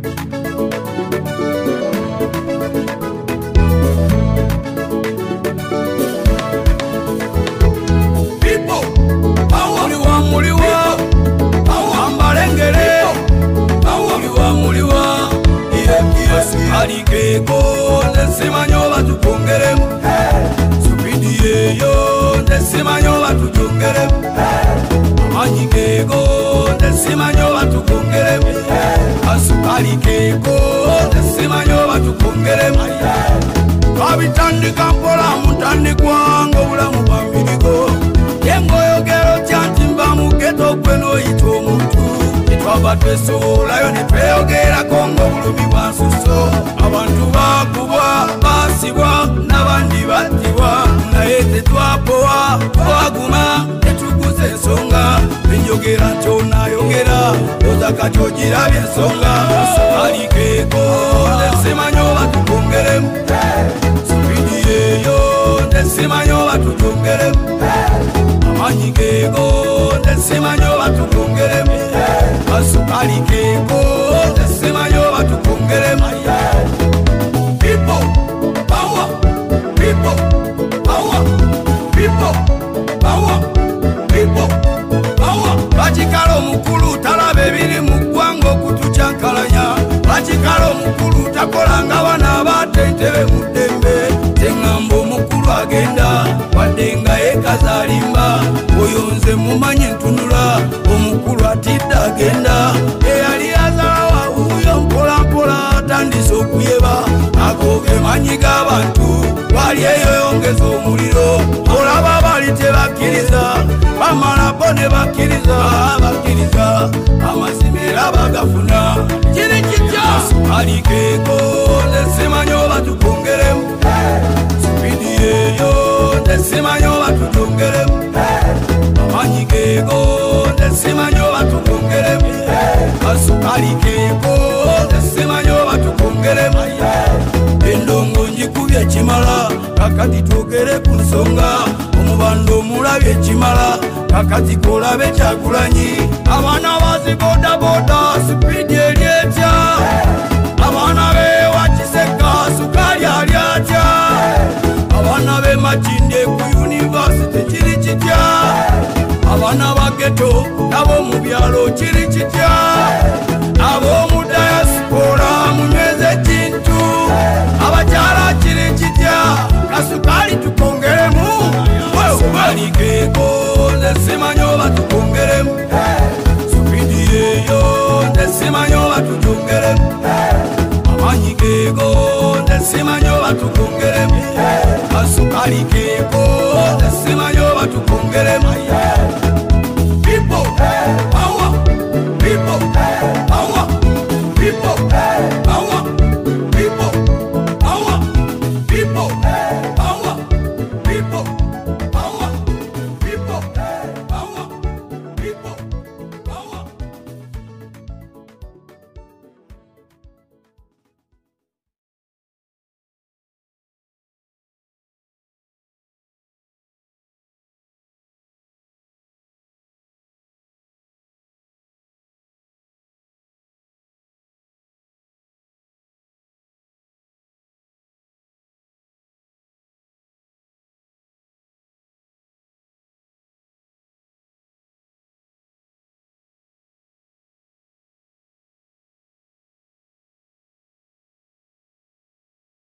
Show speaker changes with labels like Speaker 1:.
Speaker 1: Alikeko nesimanyo batukongeremu Supidi yeyo nesimanyo batukongeremu Amanyikeko nesimanyo batukongeremu Alikeko nesimanyo batukongeremu Kabitandika mpola mutandikwa ng'obulamu bwambiriko Yengoyogero kyantimba mu ghetto kweno yita omuntu Twaba twesoolayo ne tweyogerako ng'obulumi bwa nsuso Abantu bakubwa basibwa n'abandi battibwa naye tetwapowa twaguma tetuguza ensonga enjogera nti onaayogera oza kati ogirabye ensonga Alikeko nesimanyo batukongeremu Supidi yeyo nesimanyo batukongeremu Amanyikeko nesimanyo batukongeremu Alikeko nesimanyo batukongeremu People power, people power, people power, people power. Bachikalo mukulu talabe biri mugwango okutucyankalanya Bachikalo mukulu takolanga bana batentebe muddembe Tengambo mukulu agenda wadenga ekazalimba Oyonze mumanye ntunula omukulu atidda agenda Eyali azalawa uyo mpolampola atandise okuyeba Agoge manyi g'abantu wali eyo yongeza omuliro Olaba bali tebakkiriza bamala bo ne bakkiriza bakkiriza amazimera bagafuna kiri kitya Alikeko nesimanyo batukongeremu Supidi yeyo nesimanyo batukongeremu Amanyikeko nesimanyo batukongeremu Alikeko nesimanyo batukongeremu Endongo njikubye ekimala kakati twogere ku nsonga omubando omulabye ekimala kakati kolabe Kyagulanyi abaana bazibodaboda Supidi eri etya abaana bewa Kiseka Sukali ali atya abaana be Makindye ku yunivasite kiri kitya abaana ba ghetto nabo mu byalo kiri